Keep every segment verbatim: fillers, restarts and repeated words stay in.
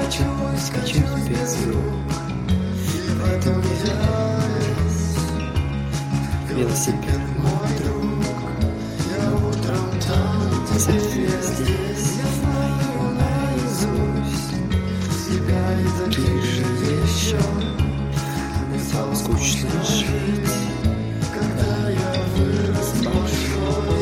качусь, качусь без рук в этом весь. Велосипед мой друг, я утром там, совсем здесь. Я знаю наизусть себя и таких же еще. Мне стало скучно жить, когда я вырос большой.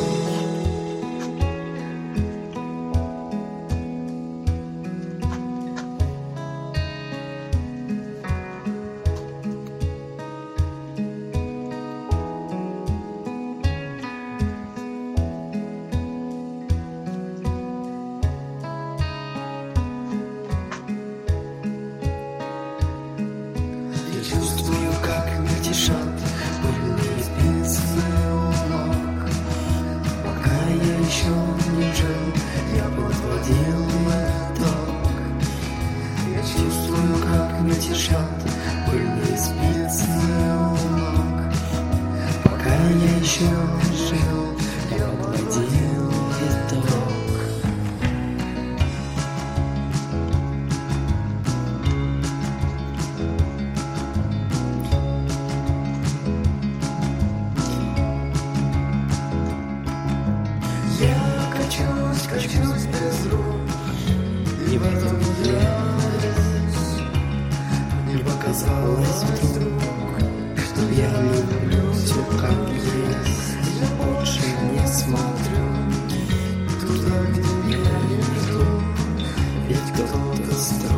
Чувствую, как мельтешат пыльные спицы у ног. Пока я еще не жил, я подводил итог. Я чувствую, как мельтешат пыльные спицы у ног. Пока я еще жил, я подводил итог. Я качусь, качусь без рук, и в этом есть. Мне показалось вдруг, что я люблю все как есть. Я больше не смотрю туда, где меня не ждут, ведь кто-то строит.